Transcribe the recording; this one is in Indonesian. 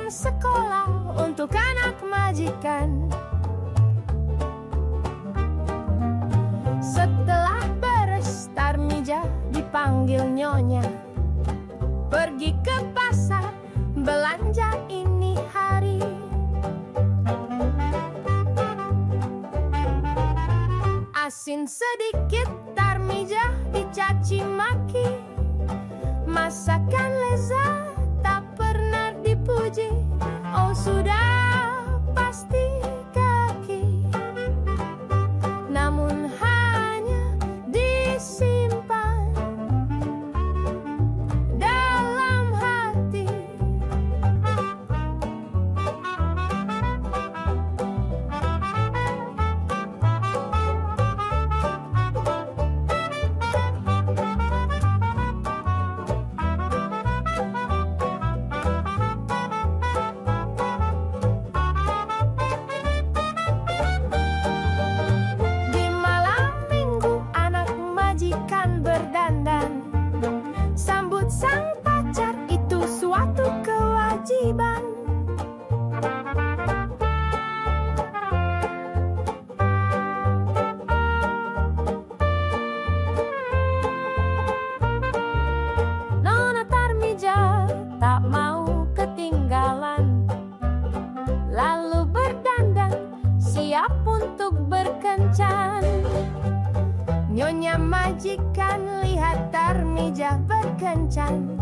seragam sekolah untuk anak majikan. Setelah beres Tarmija dipanggil nyonya, pergi ke pasar belanja ini hari. Asin sedikit Tarmija dicaci maki, masakan lezat tak pernah dipuji. Oh sudah pasti kaki, namun hanya disimpan dalam hati. Berdandan sambut sang pacar itu suatu kewajiban. Nona Tarmija tak mau ketinggalan, lalu berdandan siap untuk berkencan. Nyonya majikan lihat Tarmija berkencan,